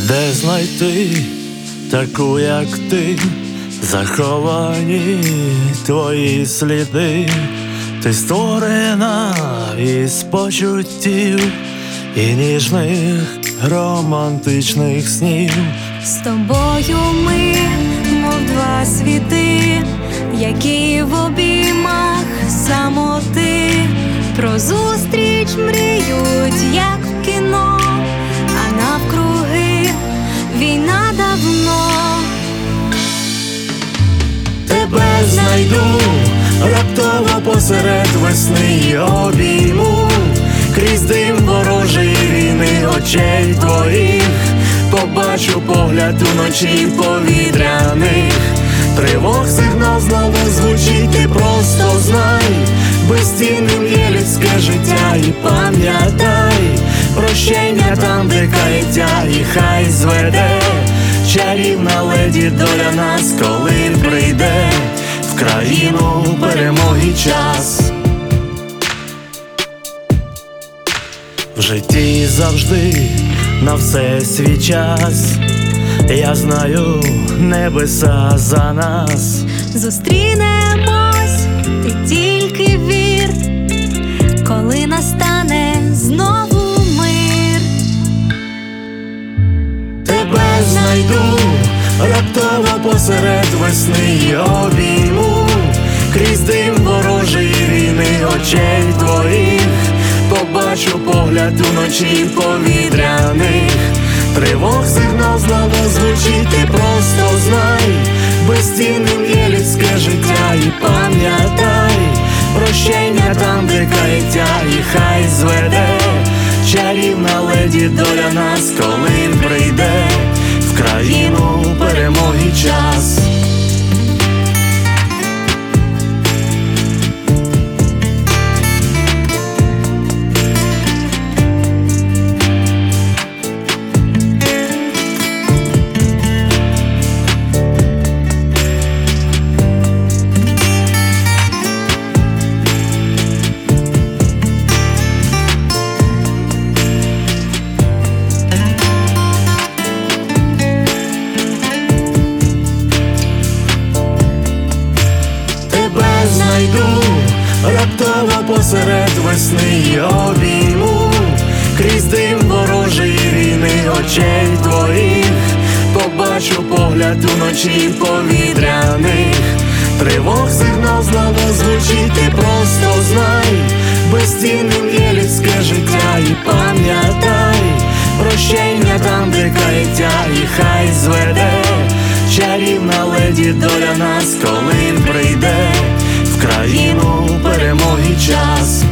Де знайти таку, як ти, заховані твої сліди? Ти створена із почуттів і ніжних романтичних снів. З тобою ми, мов два світи, які в обіймах самоти. Про зустріч мріють, як в кіно, а навкруги війна давно. Тебе знайду раптово посеред весни й обійму, крізь дим ворожої війни очей твоїх. Побачу погляд уночі повітряних тривог, сигнал знову звучить, ти просто знай, безцінним є людське життя. І пам'ятай, прощення там, де каяття, і хай зведе чарівна леді доля нас, коли прийде в країну перемоги час. В житті завжди на все свій час, я знаю, небеса за нас. Зустрінемось, ти тільки вір, коли настане знову мир. Тебе знайду раптово посеред весни й обійму, крізь дим ворожої війни очей твоїх. Побачу погляд уночі повітряних тривог, сигнал знову звучить, ти просто знай, безцінним є людське життя. І пам'ятай, прощення там, де каяття, і хай зведе чарівна леді доля нас, коли прийде в країну перемоги час. Знайду раптово посеред весни й обійму, крізь дим ворожої війни очей твоїх. Побачу погляд уночі повітряних тривог, сигнал знову звучить, ти просто знай, безцінним є людське життя. І пам'ятай, прощення там, де каяття, і хай зведе чарівна леді доля нас, коли прийде в країну перемоги час.